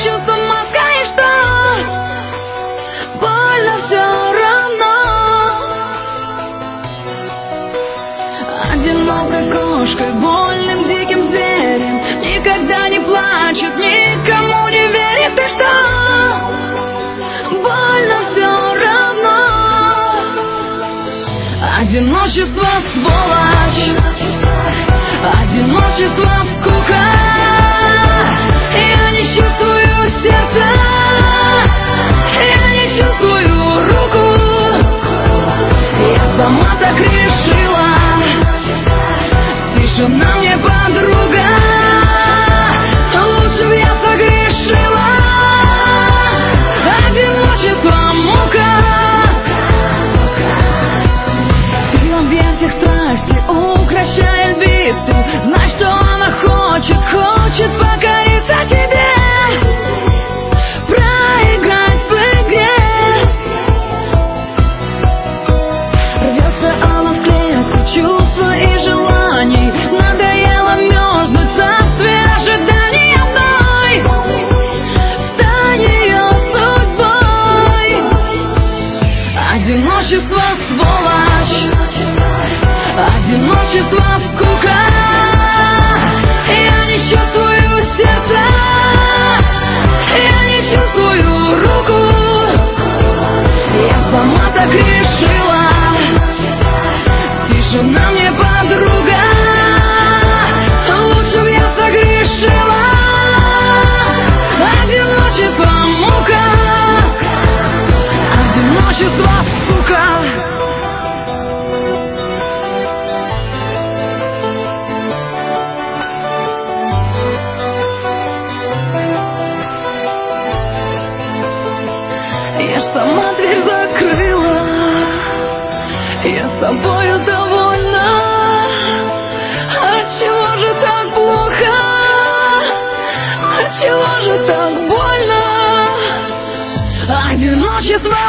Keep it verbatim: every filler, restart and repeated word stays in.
чувства маска, и что? Больно все равно. Одинокой кошкой, вольным диким зверем, никогда не плачет, никому не верит. И что? Больно все равно. Одиночество, сволочь, одиночество, скука. Я не чувствую сердца, я не чувствую руку. Я сама так решила. Тишина мне подруга, лучше б я согрешила. Одиночество, мука. И в объятиях страсти, укращая львицу, знай, что она хочет, хочет покориться тебе, проиграть в игре. Рвется она в клетку чувства и желаний, надоело мерзнуть в царстве ожидания одной. Стань ее судьбой. Одиночество, сволочь, одиночество, скука. Я не чувствую сердца, я не чувствую руку. Я сама так решила. Тишина мне подруга, лучше б я согрешила. Одиночество, мука. Одиночество, сука. Я ж сама дверь закрыла, я собою довольна. Отчего же так плохо? Отчего же так больно? Одиночество.